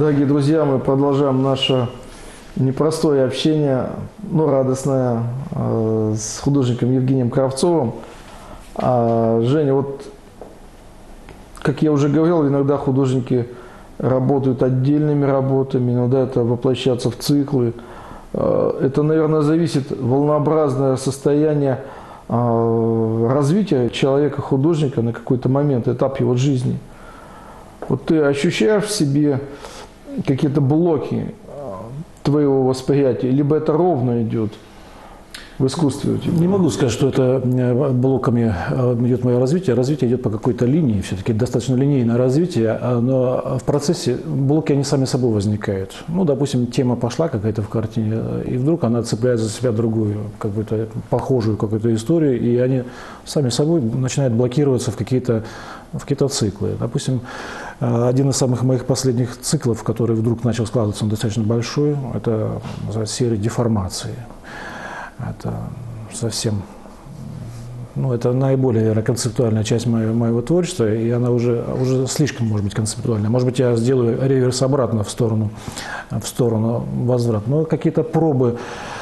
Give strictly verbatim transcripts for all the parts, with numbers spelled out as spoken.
Дорогие друзья, мы продолжаем наше непростое общение, но радостное, э, с художником Евгением Кравцовым. А, Женя, вот, как я уже говорил, иногда художники работают отдельными работами, иногда это воплощаться в циклы. Э, это, наверное, зависит волнообразное состояние э, развития человека-художника на какой-то момент, этап его жизни. Вот ты ощущаешь в себе какие-то блоки твоего восприятия, либо это ровно идет в искусстве у тебя? Не могу сказать, что это блоками идет мое развитие. Развитие идет по какой-то линии, все-таки достаточно линейное развитие, но в процессе блоки, они сами собой возникают. Ну, допустим, тема пошла какая-то в картине, и вдруг она цепляет за себя другую, какую-то похожую какую-то историю, и они сами собой начинают блокироваться в какие-то в какие-то циклы. Допустим, один из самых моих последних циклов, который вдруг начал складываться, он достаточно большой, это называется серия деформации. Это совсем, ну, это наиболее, наверное, концептуальная часть моего, моего творчества, и она уже, уже слишком, может быть, концептуальная. Может быть, я сделаю реверс обратно в сторону, в сторону возврата. Но какие-то пробы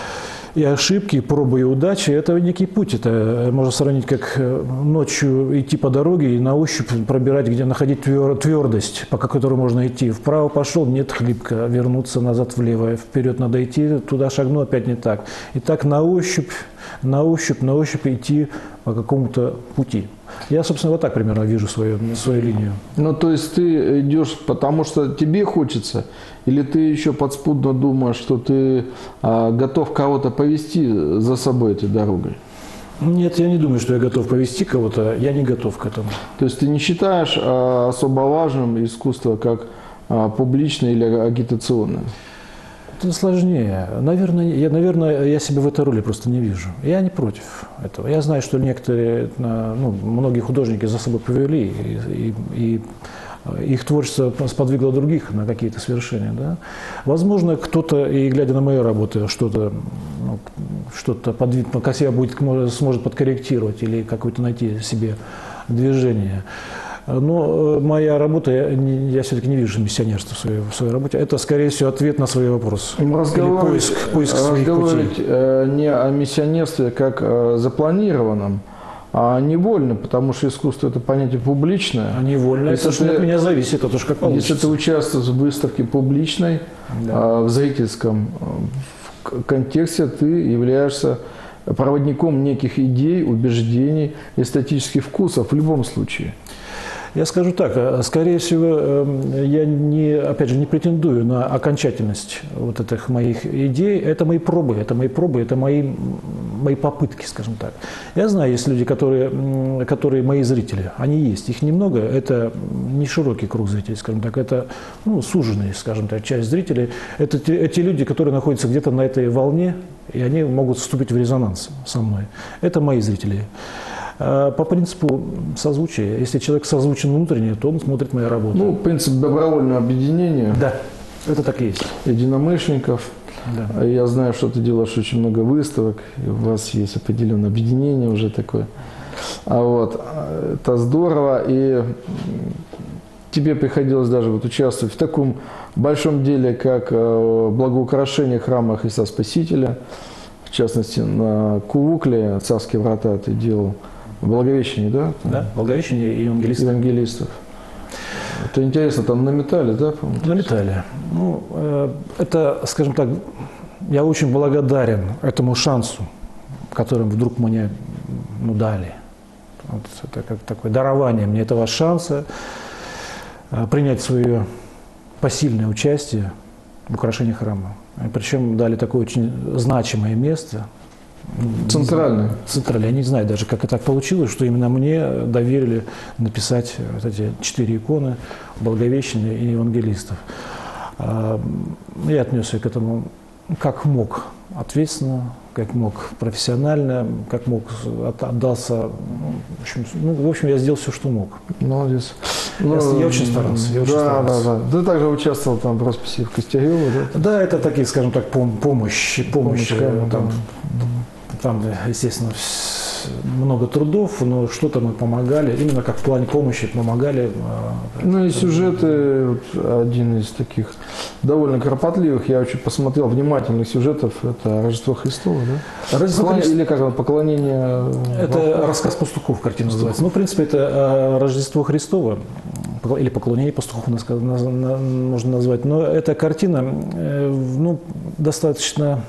и ошибки, и пробы и удачи – это некий путь. Это можно сравнить, как ночью идти по дороге и на ощупь пробирать, где находить твердость, по которой можно идти. Вправо пошел – нет, хлипко, вернуться назад влево, вперед надо идти, туда шагну, опять не так. И так на ощупь, на ощупь, на ощупь идти по какому-то пути. Я, собственно, вот так примерно вижу свою, свою линию. Ну, то есть ты идешь, потому что тебе хочется, или ты еще подспудно думаешь, что ты а, готов кого-то повести за собой этой дорогой? Нет, я не думаю, что я готов повести кого-то, я не готов к этому. То есть ты не считаешь а, особо важным искусство как а, публичное или агитационное? Это сложнее. Наверное я, наверное, я себя в этой роли просто не вижу. Я не против этого. Я знаю, что некоторые, ну, многие художники за собой повели, и, и, и их творчество сподвигло других на какие-то свершения. Да? Возможно, кто-то, и глядя на мои работы, что-то, ну, что-то подвиг, как себя будет, сможет подкорректировать или какое-то найти себе движение. Но моя работа, я, я все-таки не вижу миссионерства в своей, в своей работе. Это, скорее всего, ответ на свои вопросы. Разговаривать, поиск, поиск своих разговаривать путей. не о миссионерстве как о запланированном, а невольно, потому что искусство – это понятие публичное. А невольно, если это ты, от меня зависит, это уж как получится. Если ты участвуешь в выставке публичной, да. в зрительском контексте, ты являешься проводником неких идей, убеждений, эстетических вкусов в любом случае. Я скажу так, скорее всего, я не, опять же, не претендую на окончательность вот этих моих идей. Это мои пробы, это мои пробы, это мои, мои попытки, скажем так. Я знаю, есть люди, которые, которые мои зрители, они есть, их немного, это не широкий круг зрителей, скажем так, это, ну, суженные, скажем так, часть зрителей. Это те, эти люди, которые находятся где-то на этой волне, и они могут вступить в резонанс со мной. Это мои зрители. По принципу созвучия. Если человек созвучен внутренне, то он смотрит мои работы. Ну, принцип добровольного объединения. Да, это так и есть. Единомышленников. Да. Я знаю, что ты делаешь очень много выставок, и у вас есть определенное объединение уже такое. А вот, это здорово. И тебе приходилось даже вот участвовать в таком большом деле, как благоукрашение храма Христа Спасителя. В частности, на Кувукле, Царские врата, ты делал Благовещение, да? Да, Благовещение и евангелистов. евангелистов. Это интересно, там на металле, да, по-моему? На металле. Ну, э, это, скажем так, я очень благодарен этому шансу, которым вдруг мне, ну, дали. Вот это как такое дарование мне этого шанса э, принять свое посильное участие в украшении храма. И причем дали такое очень значимое место. Центральное. Центральное. Я не знаю даже, как это так получилось, что именно мне доверили написать вот эти четыре иконы Благовещения и евангелистов. Я отнесся к этому как мог, ответственно, как мог профессионально, как мог отдался. В общем, ну, в общем, я сделал все, что мог. Молодец. Я, ну, я очень старался. Я очень да, старался. да, да. Ты также участвовал там в росписи в Костягилово, да? Да, это такие, скажем так, пом помощь, помощь. Помощь, там, да. там, естественно, нас много трудов, но что-то мы помогали, именно как в плане помощи помогали. Ну и сюжеты, вот один из таких довольно кропотливых, я очень посмотрел внимательных сюжетов, это Рождество Христово, да? Рождество Поклон- Христово. Или как оно, поклонение... Это рассказ пастухов, картина называется. Ну, в принципе, это Рождество Христово, или поклонение пастухов можно назвать. Но эта картина, ну, достаточно,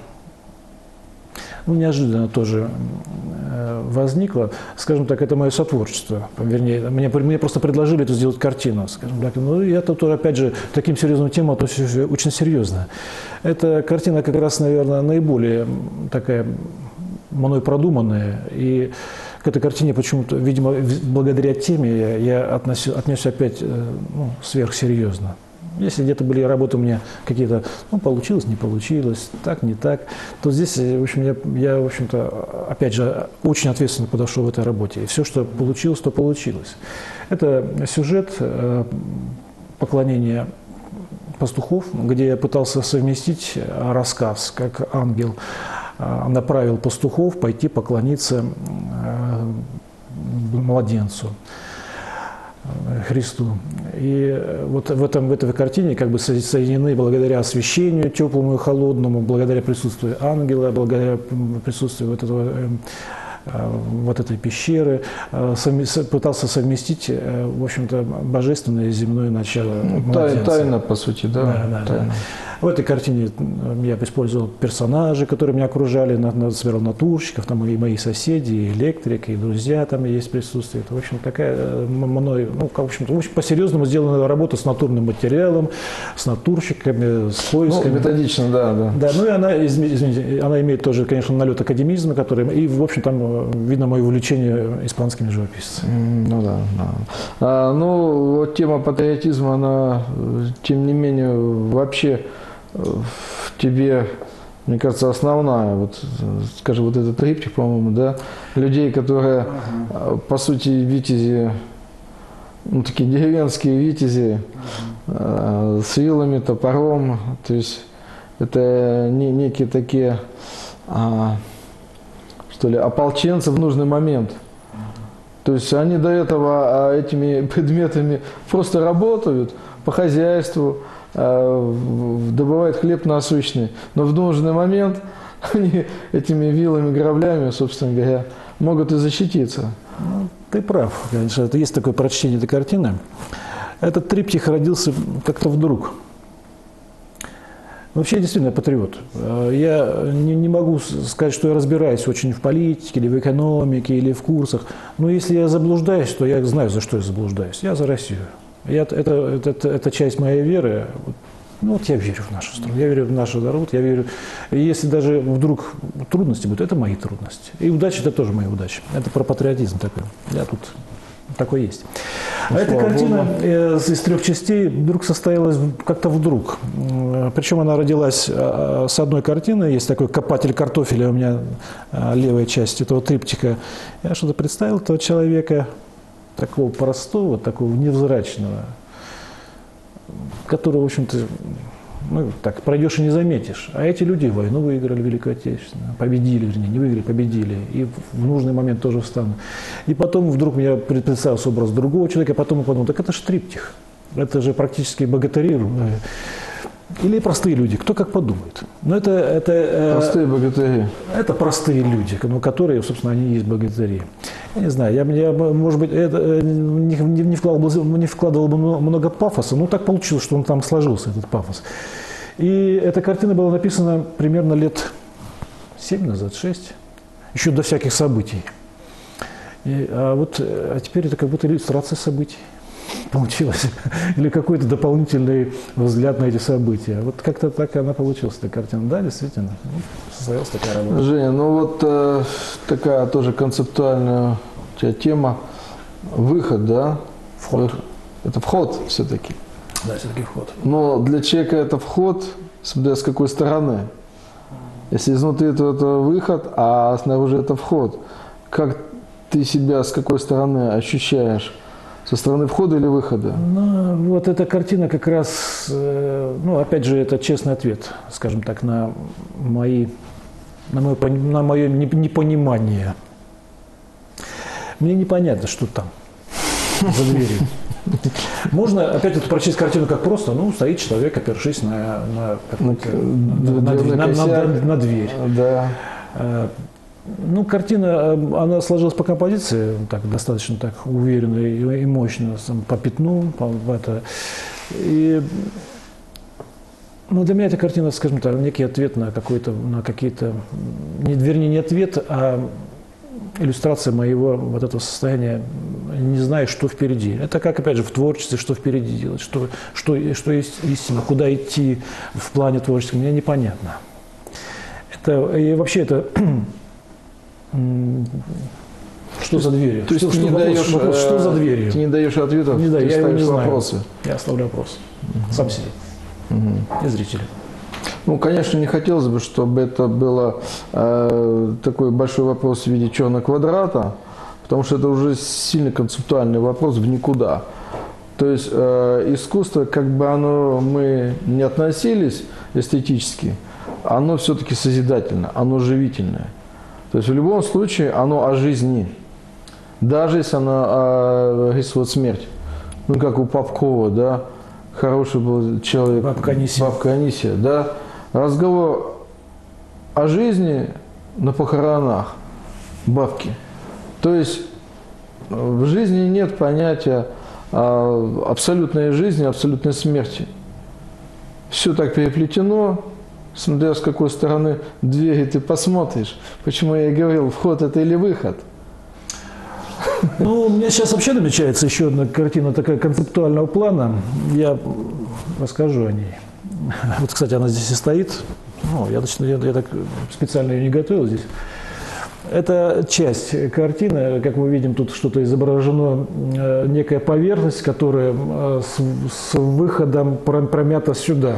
ну, неожиданно тоже возникла. Скажем так, это мое сотворчество. Вернее, мне, мне просто предложили это сделать картину. Скажем так. Ну, и это тоже, опять же, таким серьезным темам, то есть очень серьезно. Эта картина как раз, наверное, наиболее такая мной продуманная. И к этой картине почему-то, видимо, благодаря теме я относил, отнесся опять ну, сверхсерьезно. Если где-то были работы у меня какие-то, ну, получилось, не получилось, так, не так, то здесь, в общем, я, я, в общем-то, опять же, очень ответственно подошел в этой работе. И все, что получилось, то получилось. Это сюжет э, поклонения пастухов, где я пытался совместить рассказ, как ангел э, направил пастухов пойти поклониться э, младенцу Христу. И вот в, этом, в этой картине как бы соединены благодаря освещению теплому и холодному, благодаря присутствию ангела, благодаря присутствию вот этого, вот этой пещеры, пытался совместить, в общем-то, божественное и земное начало. Ну, тайна, тайна, по сути, да? Да, да, да. В этой картине я использовал персонажи, которые меня окружали, собирал натурщиков, там и мои соседи, и электрик, и друзья там есть присутствие. Это, в общем, такая мной, ну, в общем-то, очень по-серьезному сделанная работа с натурным материалом, с натурщиками, с поисками. Ну, методично, да, да. Да, ну и она, извините, она имеет тоже, конечно, налет академизма, который, и, в общем, там видно мое увлечение испанскими живописцами. Ну да, да. А, ну, вот тема патриотизма, она, тем не менее, вообще в тебе, мне кажется, основная. Вот, скажем, вот этот триптих, по-моему, да, людей, которые, ага. по сути, витязи, ну, такие деревенские витязи, ага. с вилами, топором, то есть это не, некие такие, а, что ли, ополченцы в нужный момент. То есть они до этого этими предметами просто работают по хозяйству, добывают хлеб насущный, но в нужный момент они этими вилами, граблями, собственно говоря, могут и защититься. Ну, ты прав, конечно, это есть такое прочтение этой картины. Этот триптих родился как-то вдруг. Вообще, я действительно патриот. Я не, не могу сказать, что я разбираюсь очень в политике, или в экономике, или в курсах. Но если я заблуждаюсь, то я знаю, за что я заблуждаюсь. Я за Россию. Я, это, это, это, это часть моей веры. Ну, вот я верю в нашу страну, я верю в наш народ, я верю. И если даже вдруг трудности будут, это мои трудности. И удача – это тоже моя удача. Это про патриотизм такой. Я тут такой есть. А эта картина из трех частей вдруг состоялась как-то вдруг. Причем она родилась с одной картины. Есть такой копатель картофеля у меня, левая часть этого триптиха. Я что-то представил этого человека, такого простого, такого невзрачного, которого, в общем-то, ну, так, пройдешь и не заметишь. А эти люди войну выиграли, Великую Отечественную, победили, вернее, не выиграли, победили, и в нужный момент тоже встанут. И потом вдруг мне представился образ другого человека, а потом я подумал, так это же триптих, это же практически богатыри. Или простые люди, кто как подумает. Но это, это, простые богатыри. Это простые люди, ну, которые, собственно, они и есть богатыри. Я не знаю, я, я может быть, это, не, не, вкладывал, не вкладывал бы много пафоса, но так получилось, что он там сложился, этот пафос. И эта картина была написана примерно лет семь назад, шесть, еще до всяких событий. И, а, вот, а теперь это как будто иллюстрация событий получилось, или какой-то дополнительный взгляд на эти события. Вот как-то так она получилась, эта картина. Да, действительно, состоялась такая работа. Женя, ну вот э, такая тоже концептуальная у тебя тема. Выход, да? Вход. Это вход все-таки. Да, все-таки вход. Но для человека это вход, смотря с какой стороны. Если изнутри, то это выход, а снаружи это вход. Как ты себя с какой стороны ощущаешь? Со стороны входа или выхода? Ну, вот эта картина как раз, ну, опять же, это честный ответ, скажем так, на мои, на мое, на мое непонимание Мне непонятно, что там за дверью. Можно опять это прочесть картину как просто, ну, стоит человек, опершись на, на, на, на, на, дверь, на, на, на дверь. Да. Ну, картина, она сложилась по композиции, так, достаточно так уверенно и, и мощно, по пятну, по, это. И, ну, для меня эта картина, скажем так, некий ответ на какой-то, на какие-то, не, вернее, не ответ, а иллюстрация моего вот этого состояния, не знаю, что впереди. Это как, опять же, в творчестве, что впереди делать, что, что, что есть истина, куда идти в плане творчества, мне непонятно. Это, и вообще это... Что за дверью? То есть что, ты что, не вопрос, даешь, вопрос, что за дверью? Ты не даешь ответов, не даю, ты я его не знаю. вопросы. Я оставлю вопрос. Угу. Сам себе. Угу. И зрители. Ну, конечно, не хотелось бы, чтобы это было э, такой большой вопрос в виде черного квадрата, потому что это уже сильно концептуальный вопрос в никуда. То есть э, искусство, как бы оно мы не относились эстетически, оно все-таки созидательно, оно живительное. То есть в любом случае оно о жизни. Даже если оно о, вот смерть. Ну, как у Попкова, да, хороший был человек. Бабка Анисия. Бабка Анисия, да. Разговор о жизни на похоронах бабки. То есть в жизни нет понятия абсолютной жизни, абсолютной смерти. Все так переплетено. Смотря с какой стороны двери ты посмотришь. Почему я и говорил, вход это или выход. Ну, у меня сейчас вообще намечается еще одна картина такая концептуального плана. Я расскажу о ней. Вот, кстати, она здесь и стоит. Ну, я, я, я так специально ее не готовил здесь. Это часть картины. Как мы видим, тут что-то изображено, некая поверхность, которая с, с выходом промята сюда.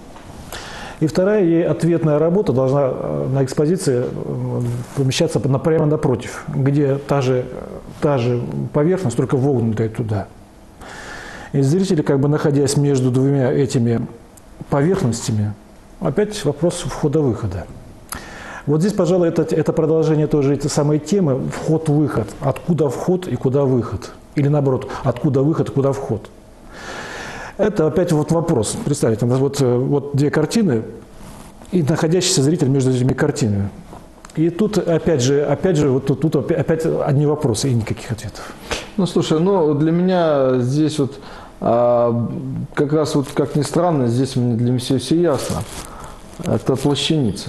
И вторая, ей ответная работа должна на экспозиции помещаться прямо напротив, где та же, та же поверхность, только вогнутая туда. И зрители, как бы находясь между двумя этими поверхностями, опять вопрос входа-выхода. Вот здесь, пожалуй, это, это продолжение тоже этой самой темы вход-выход. Откуда вход и куда выход? Или наоборот, откуда выход и куда вход? Это опять вот вопрос. Представьте, вот, вот две картины и находящийся зритель между этими картинами. И тут опять же, опять же, вот тут, тут опять одни вопросы и никаких ответов. Ну, слушай, ну для меня здесь вот а, как раз вот, как ни странно, здесь для меня все, все ясно. Это плащаница.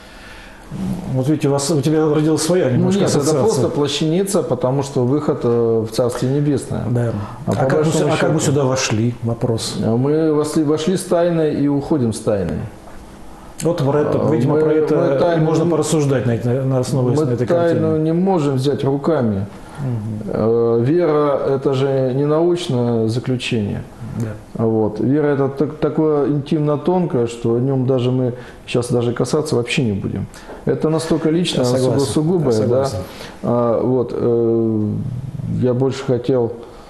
Вот видите, у, вас, у тебя родилась своя немножко ну, нет, ассоциация. это просто плащаница, потому что выход в Царствие Небесное. Да. А, а, как, мы, счету, а как мы сюда вошли? Вопрос. Мы вошли, вошли с тайной и уходим с тайной. Вот про это, видимо, мы, про это тайну, можно порассуждать на, на основе мы этой картины. Мы тайну не можем взять руками. Угу. Вера – это же не научное заключение. Да. Вот. Вера – это так, такое интимно-тонкое, что о нем даже мы сейчас даже касаться вообще не будем. Это настолько личное, особо сугубое. Да? А, вот. э, я больше хотел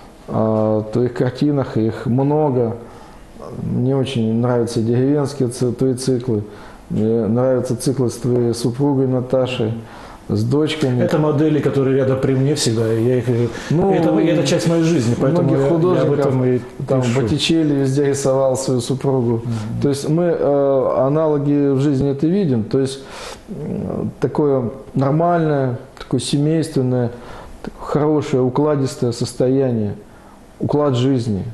о твоих картинах, их много. Мне очень нравятся деревенские твои циклы. Мне нравятся циклы с твоей супругой Наташей, с дочками. Это модели, которые рядом при мне всегда. Я их, ну, это, это часть моей жизни, поэтому многих художников, я об этом и там пишу. Боттичелли везде рисовал свою супругу. Mm-hmm. То есть мы э, аналоги в жизни это видим. То есть э, такое нормальное, такое семейственное, такое хорошее, укладистое состояние, уклад жизни.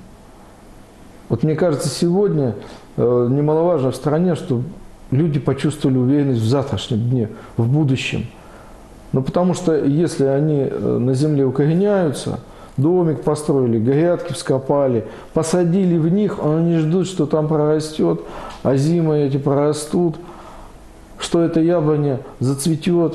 Вот мне кажется, сегодня э, немаловажно в стране, что люди почувствовали уверенность в завтрашнем дне, в будущем. Ну, потому что если они на земле укореняются, домик построили, грядки вскопали, посадили в них, они ждут, что там прорастет, а зимой эти прорастут, что эта яблоня зацветет.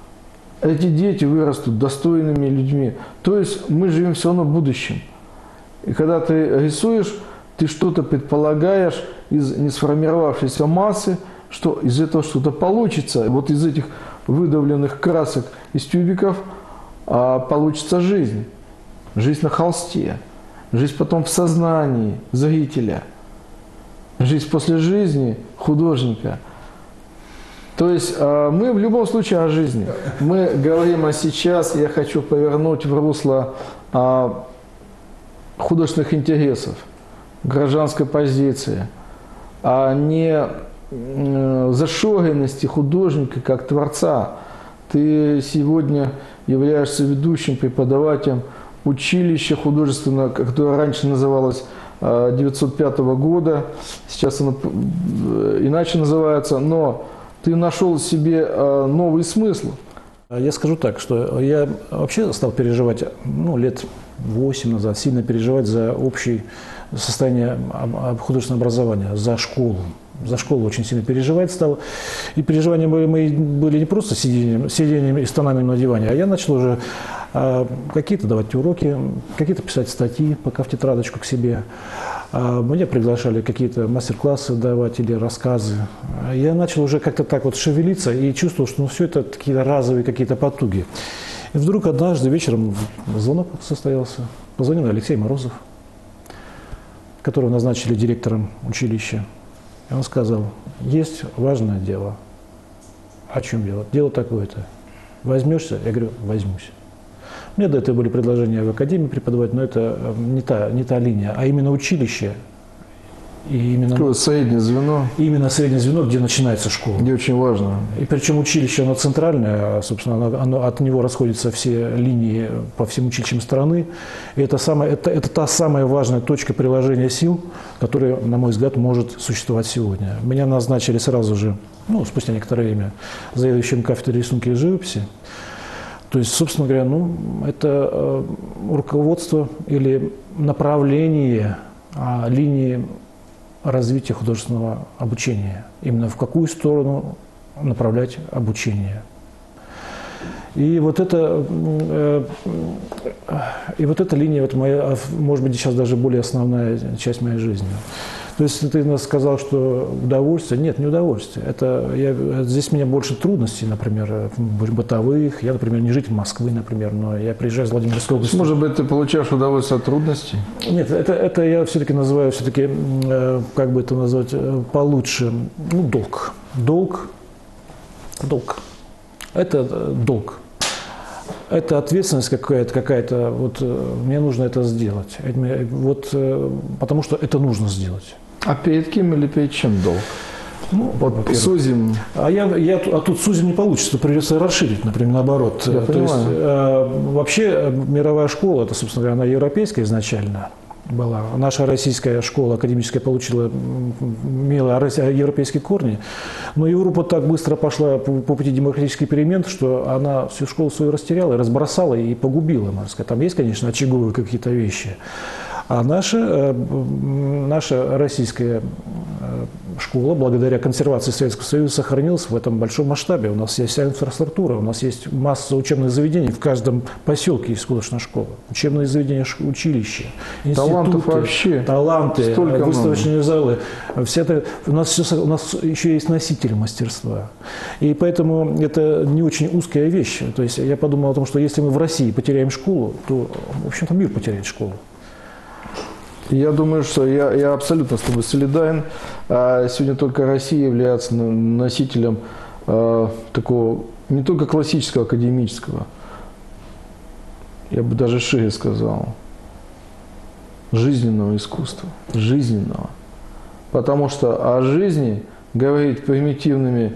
Эти дети вырастут достойными людьми. То есть мы живем все равно в будущем. И когда ты рисуешь, ты что-то предполагаешь из несформировавшейся массы, что из этого что-то получится. Вот из этих выдавленных красок из тюбиков а, получится жизнь. Жизнь на холсте. Жизнь потом в сознании зрителя. Жизнь после жизни художника. То есть э, мы в любом случае о жизни. Мы говорим, а сейчас я хочу повернуть в русло э, художественных интересов, гражданской позиции, а не э, зашоренности художника как творца. Ты сегодня являешься ведущим преподавателем училища художественного, которое раньше называлось девятьсот пятого года, сейчас оно иначе называется, но ты нашел себе новый смысл. Я скажу так, что я вообще стал переживать, ну, лет восемь назад, сильно переживать за общее состояние художественного образования, за школу. За школу очень сильно переживать стал. И переживания мои были не просто сидением, сидением и стонами на диване, а я начал уже а, какие-то давать уроки, какие-то писать статьи, пока в тетрадочку к себе. А, меня приглашали какие-то мастер-классы давать или рассказы. А я начал уже как-то так вот шевелиться и чувствовал, что ну, все это такие разовые какие-то потуги. И вдруг однажды вечером звонок состоялся. Позвонил Алексей Морозов, которого назначили директором училища. И он сказал, есть важное дело. О чем дело? Дело такое-то. Возьмешься? Я говорю, возьмусь. У меня до этого были предложения в академии преподавать, но это не та, не та линия, а именно училище. И именно, среднее звено. Именно среднее звено, где начинается школа. Где очень важно. И причем училище, оно центральное, собственно, оно, оно, от него расходятся все линии по всем училищам страны. И это, самое, это, это та самая важная точка приложения сил, которая, на мой взгляд, может существовать сегодня. Меня назначили сразу же, ну, спустя некоторое время, заведующим кафедрой рисунки и живописи. То есть, собственно говоря, ну, это э, руководство или направление э, линии развития художественного обучения. Именно в какую сторону направлять обучение. И вот это, э, и вот эта линия, вот моя, может быть, сейчас даже более основная часть моей жизни. То есть ты сказал, что удовольствие. Нет, не удовольствие. Это, я, здесь у меня больше трудностей, например, бытовых. Я, например, не житель Москвы, например, но я приезжаю из Владимирской области. Может быть, ты получаешь удовольствие от трудностей? Нет, это, это я все-таки называю, все-таки, э, как бы это назвать, э, получше, ну, долг. Долг. Долг. Это э, долг. Это ответственность какая-то, какая-то, вот мне нужно это сделать. Вот, потому что это нужно сделать. А перед кем или перед чем долг? Ну, вот сузим. А, я, я, а тут сузим не получится, придется расширить, например, наоборот. Я То есть, э, вообще мировая школа, это, собственно говоря, она европейская изначально была. Наша российская школа академическая получила, имела европейские корни, но Европа так быстро пошла по, по пути демократических перемен, что она всю школу свою растеряла, разбросала и погубила, можно сказать. Там есть, конечно, очаговые какие-то вещи. А наша, наша российская школа, благодаря консервации Советского Союза, сохранилась в этом большом масштабе. У нас есть вся инфраструктура, у нас есть масса учебных заведений. В каждом поселке есть художественная школа. Учебные заведения, училища, институты, талантов вообще. Таланты, Столько выставочные много. залы. Все это, у, нас все, у нас еще есть носители мастерства. И поэтому это не очень узкая вещь. То есть я подумал о том, что если мы в России потеряем школу, то, в общем-то, мир потеряет школу. Я думаю, что я, я абсолютно с тобой солидарен. Сегодня только Россия является носителем такого не только классического, академического, я бы даже шире сказал, жизненного искусства. Жизненного. Потому что о жизни говорить примитивными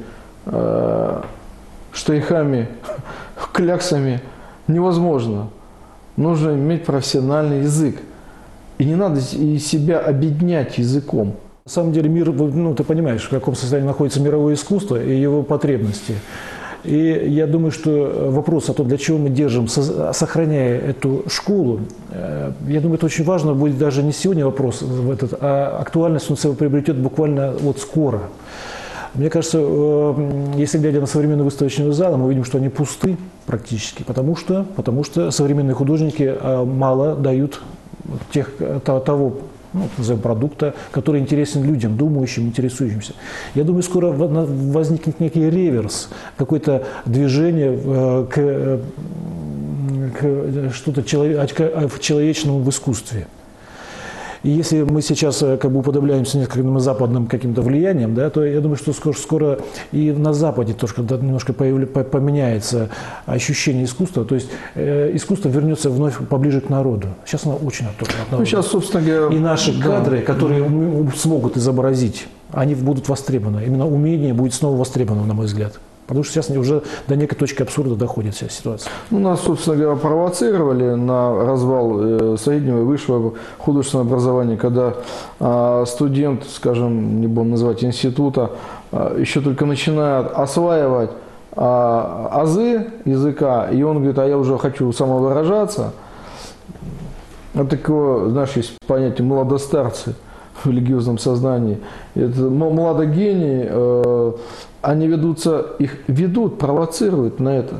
штрихами, кляксами невозможно. Нужно иметь профессиональный язык. И не надо и себя объединять языком. На самом деле мир, ну ты понимаешь, в каком состоянии находится мировое искусство и его потребности. И я думаю, что вопрос о том, для чего мы держим, сохраняя эту школу, я думаю, это очень важно будет даже не сегодня вопрос в этот, а актуальность он себя приобретет буквально вот скоро. Мне кажется, если глядя на современные выставочные залы, мы видим, что они пусты практически, потому что, потому что современные художники мало дают тех, того, ну, назовем, продукта, который интересен людям, думающим, интересующимся. Я думаю, скоро возникнет некий реверс, какое-то движение к, к что-то в человечном в искусстве. И если мы сейчас как бы уподобляемся нескольким западным каким-то влиянием, да, то я думаю, что скоро, скоро и на Западе тоже когда немножко появля, поменяется ощущение искусства, то есть э, искусство вернется вновь поближе к народу. Сейчас оно очень отточено от народа. Ну, сейчас, собственно говоря, и наши да. кадры, которые смогут изобразить, они будут востребованы. Именно умение будет снова востребовано, на мой взгляд. Потому что сейчас уже до некой точки абсурда доходит вся ситуация. Ну, нас, собственно говоря, провоцировали на развал среднего и высшего художественного образования, когда а, студент, скажем, не будем называть института, а, еще только начинает осваивать а, азы языка, и он говорит, а я уже хочу самовыражаться. Вот такое, знаешь, есть понятие «младостарцы» в религиозном сознании. Это младогении, э, они ведутся, их ведут, провоцируют на это.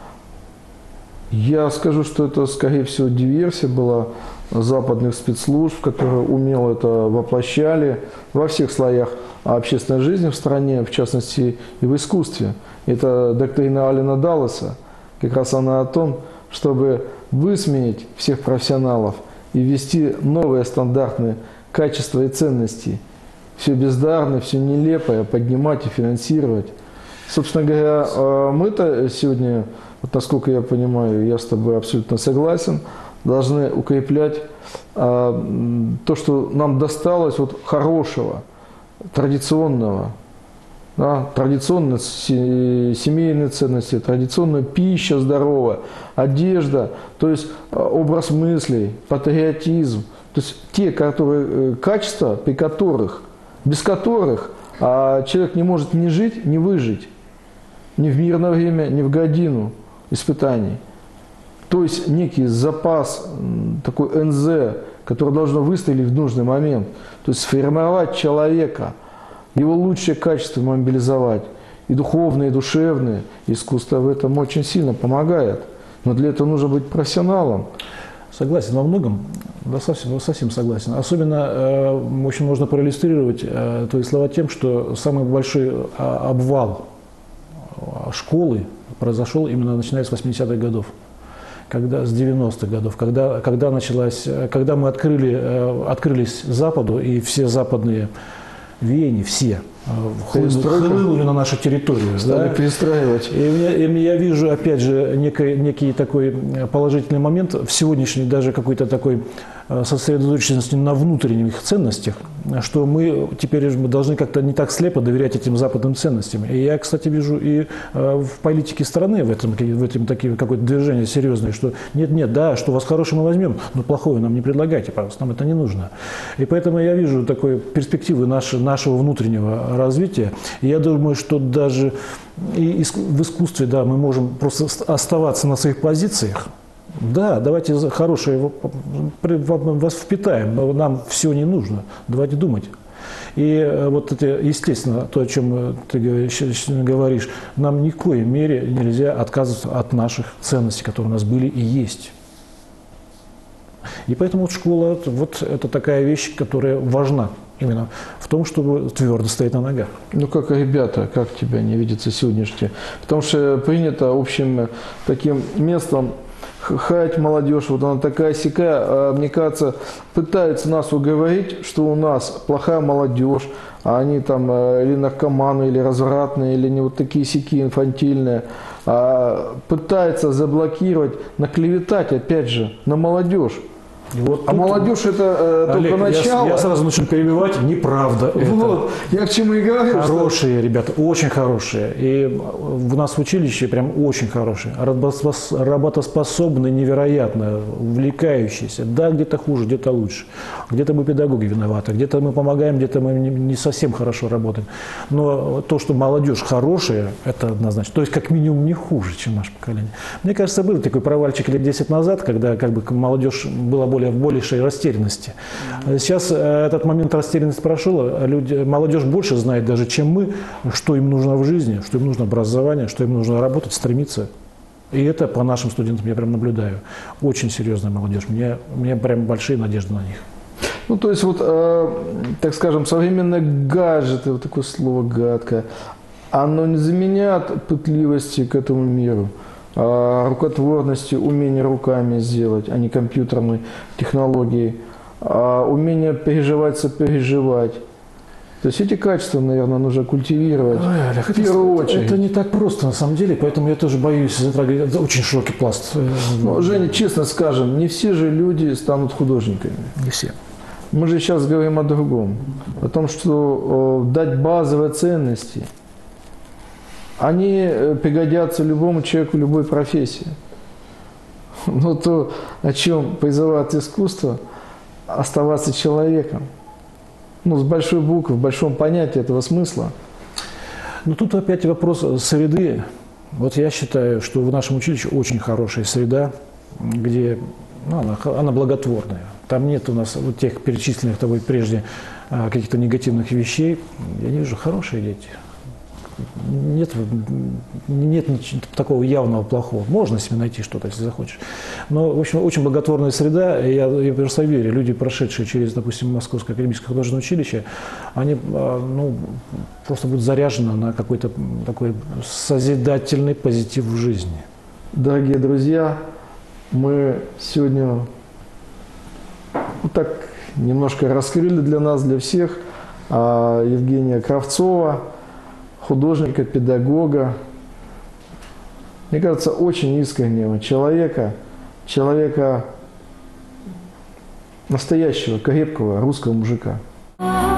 Я скажу, что это, скорее всего, диверсия была западных спецслужб, которые умело это воплощали во всех слоях общественной жизни в стране, в частности и в искусстве. Это доктрина Алена Даллеса, как раз она о том, чтобы высмеять всех профессионалов и ввести новые стандартные качества и ценности. Все бездарное, все нелепое поднимать и финансировать. Собственно говоря, мы-то сегодня, вот насколько я понимаю, я с тобой абсолютно согласен, должны укреплять то, что нам досталось вот хорошего, традиционного. Да, традиционные семейные ценности, традиционная пища здоровая, одежда, то есть образ мыслей, патриотизм. То есть те которые, качества, при которых, без которых а человек не может ни жить, ни выжить. Ни в мирное время, ни в годину испытаний. То есть некий запас, такой эн зэ, который должно выстрелить в нужный момент. То есть сформировать человека, его лучшие качества мобилизовать. И духовные, и душевные. Искусство в этом очень сильно помогает. Но для этого нужно быть профессионалом. Согласен во многом, да, совсем, совсем согласен. Особенно, э, в общем, можно проиллюстрировать э, твои слова тем, что самый большой э, обвал школы произошел именно начиная с восьмидесятых годов, когда, с девяностых годов, когда, когда, началась, когда мы открыли, э, открылись Западу, и все западные веяния, все, хлынули на нашу территорию. Стали да? перестраивать. И, и я вижу, опять же, некий, некий такой положительный момент в сегодняшней даже какой-то такой сосредоточенности на внутренних ценностях, что мы теперь мы должны как-то не так слепо доверять этим западным ценностям. И я, кстати, вижу и в политике страны в этом, в этом такие, какое-то движение серьезное, что нет-нет, да, что у вас хорошее мы возьмем, но плохое нам не предлагайте, пожалуйста, нам это не нужно. И поэтому я вижу такой перспективы нашего, нашего внутреннего развития. И я думаю, что даже и в искусстве, да, мы можем просто оставаться на своих позициях. Да, давайте хорошее вас впитаем, нам все не нужно, давайте думать. И вот это, естественно, то, о чем ты говоришь, нам ни в коей мере нельзя отказываться от наших ценностей, которые у нас были и есть. И поэтому вот школа, вот это такая вещь, которая важна именно в том, чтобы твердо стоять на ногах. Ну, как ребята, как тебя не видится сегодняшние? Потому что принято общим таким местом хаять молодежь, вот она такая-сякая, мне кажется, пытаются нас уговорить, что у нас плохая молодежь, а они там или наркоманы, или развратные, или не вот такие-сякие инфантильные, а пытаются заблокировать, наклеветать, опять же, на молодежь. Вот а молодежь это э, Олег, только начало. Я, я сразу начну перебивать. Неправда это. Вот, я к чему и говорю. Хорошие что... ребята, очень хорошие. И у нас в училище прям очень хорошие. Работоспособные, невероятно, увлекающиеся. Да, где-то хуже, где-то лучше. Где-то мы педагоги виноваты, где-то мы помогаем, где-то мы не совсем хорошо работаем. Но то, что молодежь хорошая, это однозначно. То есть как минимум не хуже, чем наше поколение. Мне кажется, был такой провальчик лет десять назад, когда как бы молодежь была более в большей растерянности. Сейчас этот момент растерянности прошел, люди, молодежь больше знает даже, чем мы, что им нужно в жизни, что им нужно образование, что им нужно работать, стремиться. И это по нашим студентам я прям наблюдаю. Очень серьезная молодежь. Мне, у меня прям большие надежды на них. Ну, то есть, вот, э, так скажем, современные гаджеты, вот такое слово гадкое, оно не заменяет пытливости к этому миру, рукотворности, умение руками сделать, а не компьютерной технологией. а умение переживать, сопереживать. То есть эти качества, наверное, нужно культивировать. Ой, Олег, в первую это, очередь. это не так просто на самом деле, поэтому я тоже боюсь затрагивать. Это очень широкий пласт. Ну, Женя, честно скажем, не все же люди станут художниками. Не все. Мы же сейчас говорим о другом. О том, что э, дать базовые ценности, они э, пригодятся любому человеку любой профессии. Но то, о чем призывает искусство, оставаться человеком. Ну, с большой буквы, в большом понятии этого смысла. Но тут опять вопрос среды. Вот я считаю, что в нашем училище очень хорошая среда, где ну, она, она благотворная. Там нет у нас вот тех перечисленных тобой прежде а, каких-то негативных вещей. Я не вижу хорошие дети. Нет, нет такого явного плохого. Можно себе найти что-то, если захочешь. Но, в общем, очень благотворная среда. И я, я просто верю, люди, прошедшие через, допустим, Московское академическое художественное училище, они ну, просто будут заряжены на какой-то такой созидательный позитив в жизни. Дорогие друзья, мы сегодня вот так немножко раскрыли для нас, для всех Евгения Кравцова, художника, педагога, мне кажется, очень искреннего человека, человека настоящего, крепкого русского мужика.